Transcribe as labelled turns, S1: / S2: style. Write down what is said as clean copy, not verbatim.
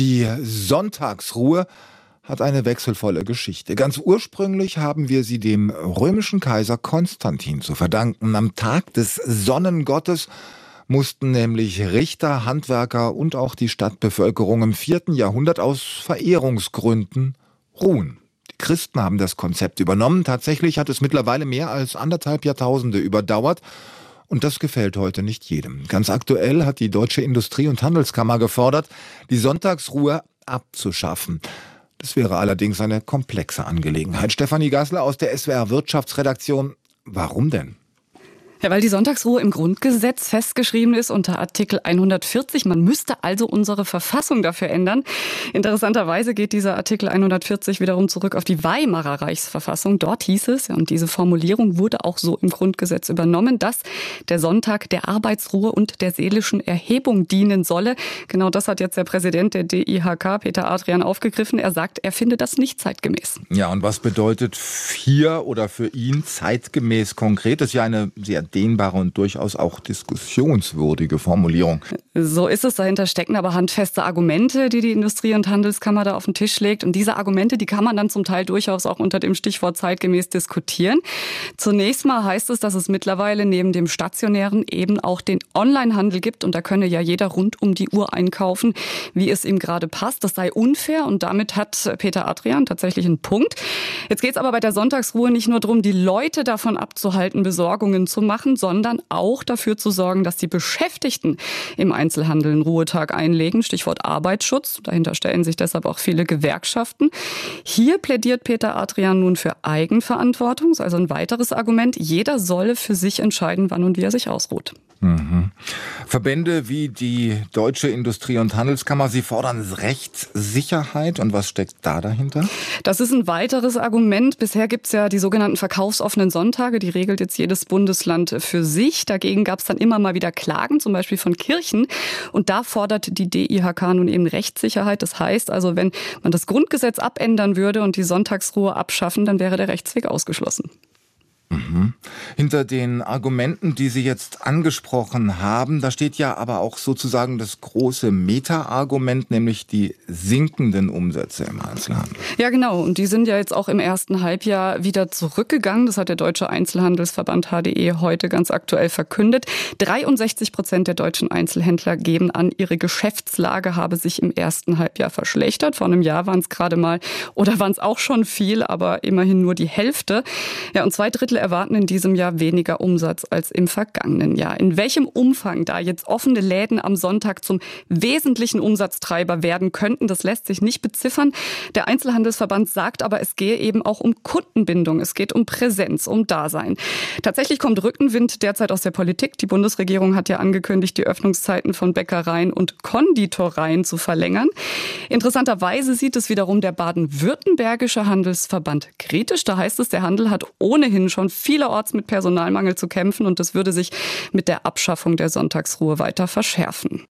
S1: Die Sonntagsruhe hat eine wechselvolle Geschichte. Ganz ursprünglich haben wir sie dem römischen Kaiser Konstantin zu verdanken. Am Tag des Sonnengottes mussten nämlich Richter, Handwerker und auch die Stadtbevölkerung im 4. Jahrhundert aus Verehrungsgründen ruhen. Die Christen haben das Konzept übernommen. Tatsächlich hat es mittlerweile mehr als 1,5 Jahrtausende überdauert. Und das gefällt heute nicht jedem. Ganz aktuell hat die Deutsche Industrie- und Handelskammer gefordert, die Sonntagsruhe abzuschaffen. Das wäre allerdings eine komplexe Angelegenheit. Stefanie Gassler aus der SWR Wirtschaftsredaktion. Warum denn?
S2: Ja, weil die Sonntagsruhe im Grundgesetz festgeschrieben ist unter Artikel 140. Man müsste also unsere Verfassung dafür ändern. Interessanterweise geht dieser Artikel 140 wiederum zurück auf die Weimarer Reichsverfassung. Dort hieß es, und diese Formulierung wurde auch so im Grundgesetz übernommen, dass der Sonntag der Arbeitsruhe und der seelischen Erhebung dienen solle. Genau das hat jetzt der Präsident der DIHK, Peter Adrian, aufgegriffen. Er sagt, er finde das nicht zeitgemäß.
S1: Ja, und was bedeutet hier oder für ihn zeitgemäß konkret? Das ist ja eine sehr dehnbare und durchaus auch diskussionswürdige Formulierung.
S2: So ist es. Dahinter stecken aber handfeste Argumente, die die Industrie- und Handelskammer da auf den Tisch legt. Und diese Argumente, die kann man dann zum Teil durchaus auch unter dem Stichwort zeitgemäß diskutieren. Zunächst mal heißt es, dass es mittlerweile neben dem stationären eben auch den Onlinehandel gibt. Und da könne ja jeder rund um die Uhr einkaufen, wie es ihm gerade passt. Das sei unfair und damit hat Peter Adrian tatsächlich einen Punkt. Jetzt geht es aber bei der Sonntagsruhe nicht nur darum, die Leute davon abzuhalten, Besorgungen zu machen, sondern auch dafür zu sorgen, dass die Beschäftigten im Einzelhandel einen Ruhetag einlegen. Stichwort Arbeitsschutz. Dahinter stellen sich deshalb auch viele Gewerkschaften. Hier plädiert Peter Adrian nun für Eigenverantwortung. Das ist also ein weiteres Argument. Jeder solle für sich entscheiden, wann und wie er sich ausruht.
S1: Verbände wie die Deutsche Industrie- und Handelskammer, sie fordern Rechtssicherheit. Und was steckt da dahinter?
S2: Das ist ein weiteres Argument. Bisher gibt es ja die sogenannten verkaufsoffenen Sonntage. Die regelt jetzt jedes Bundesland für sich. Dagegen gab es dann immer mal wieder Klagen, zum Beispiel von Kirchen. Und da fordert die DIHK nun eben Rechtssicherheit. Das heißt also, wenn man das Grundgesetz abändern würde und die Sonntagsruhe abschaffen, dann wäre der Rechtsweg ausgeschlossen.
S1: Hinter den Argumenten, die Sie jetzt angesprochen haben, da steht ja aber auch sozusagen das große Meta-Argument, nämlich die sinkenden Umsätze im Einzelhandel.
S2: Ja, genau. Und die sind ja jetzt auch im ersten Halbjahr wieder zurückgegangen. Das hat der Deutsche Einzelhandelsverband HDE heute ganz aktuell verkündet. 63% der deutschen Einzelhändler geben an, ihre Geschäftslage habe sich im ersten Halbjahr verschlechtert. Vor einem Jahr waren es gerade mal, oder waren es auch schon viel, aber immerhin nur die Hälfte. Ja, und 2/3 erwarten in diesem Jahr weniger Umsatz als im vergangenen Jahr. In welchem Umfang da jetzt offene Läden am Sonntag zum wesentlichen Umsatztreiber werden könnten, das lässt sich nicht beziffern. Der Einzelhandelsverband sagt aber, es gehe eben auch um Kundenbindung, es geht um Präsenz, um Dasein. Tatsächlich kommt Rückenwind derzeit aus der Politik. Die Bundesregierung hat ja angekündigt, die Öffnungszeiten von Bäckereien und Konditoreien zu verlängern. Interessanterweise sieht es wiederum der baden-württembergische Handelsverband kritisch. Da heißt es, der Handel hat ohnehin schon vielerorts mit Personalmangel zu kämpfen und das würde sich mit der Abschaffung der Sonntagsruhe weiter verschärfen.